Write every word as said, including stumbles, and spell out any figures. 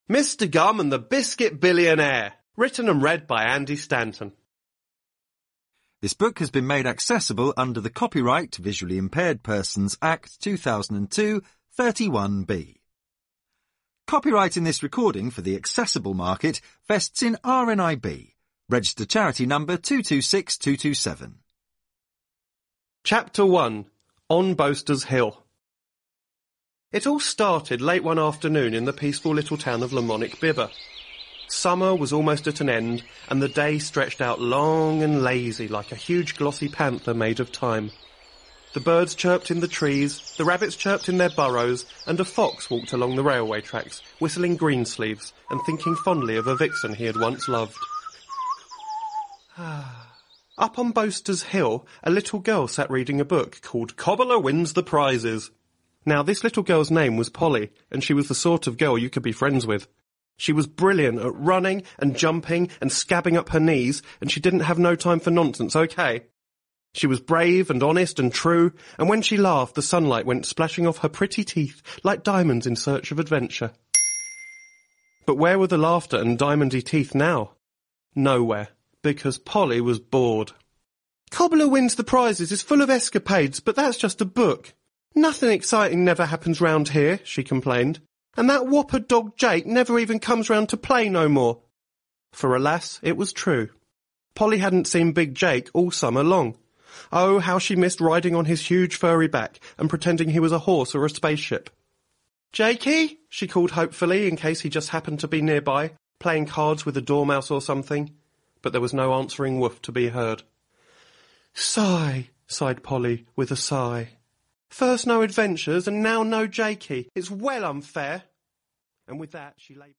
Mister Gum and the Biscuit Billionaire, written and read by Andy Stanton. This book has been made accessible under the Copyright to Visually Impaired Persons Act two thousand two, thirty-one B. Copyright in this recording for the accessible market vests in R N I B, registered charity number two two six two two seven. Chapter one. On Boaster's Hill. It all started late one afternoon in the peaceful little town of Lamonic Bibber. Summer was almost at an end, and the day stretched out long and lazy like a huge glossy panther made of time. The birds chirped in the trees, the rabbits chirped in their burrows, and a fox walked along the railway tracks, whistling Greensleeves and thinking fondly of a vixen he had once loved. Up on Boaster's Hill, a little girl sat reading a book called Cobbler Wins the Prizes. Now, this little girl's name was Polly, and she was the sort of girl you could be friends with. She was brilliant at running and jumping and scabbing up her knees, and she didn't have no time for nonsense, okay? She was brave and honest and true, and when she laughed, the sunlight went splashing off her pretty teeth like diamonds in search of adventure. But where were the laughter and diamondy teeth now? Nowhere, because Polly was bored. Cobbler Wins the Prizes is full of escapades, but that's just a book. Nothing exciting never happens round here, she complained, and that whopper dog Jake never even comes round to play no more. For alas, it was true. Polly hadn't seen Big Jake all summer long. Oh, how she missed riding on his huge furry back and pretending he was a horse or a spaceship. Jakey, she called hopefully in case he just happened to be nearby, playing cards with a dormouse or something. But there was no answering woof to be heard. Sigh, sighed Polly with a sigh. First no adventures, and now no Jakey. It's well unfair. And with that, she lay...